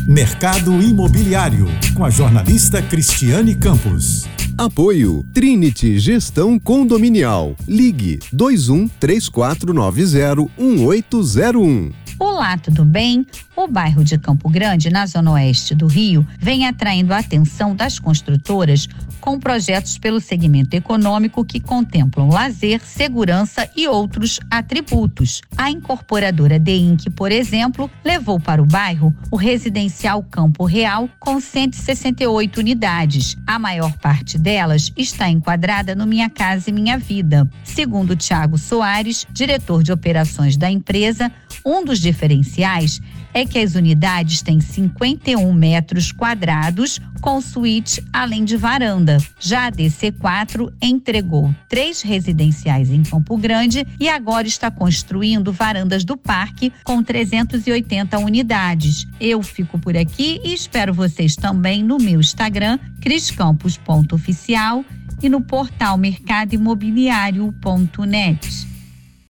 Mercado Imobiliário, com a jornalista Cristiane Campos. Apoio Trinity Gestão Condominial. Ligue 2134901801. Olá, tudo bem? O bairro de Campo Grande, na zona oeste do Rio, vem atraindo a atenção das construtoras com projetos pelo segmento econômico que contemplam lazer, segurança e outros atributos. A incorporadora DEINC, por exemplo, levou para o bairro o residencial Campo Real com 168 unidades. A maior parte delas está enquadrada no Minha Casa e Minha Vida. Segundo Thiago Soares, diretor de operações da empresa, um dos diferenciais é que as unidades têm 51 metros quadrados com suíte além de varanda. Já a DC4 entregou 3 residenciais em Campo Grande e agora está construindo varandas do parque com 380 unidades. Eu fico por aqui e espero vocês também no meu Instagram, criscampos.oficial, e no portal mercadoimobiliario.net.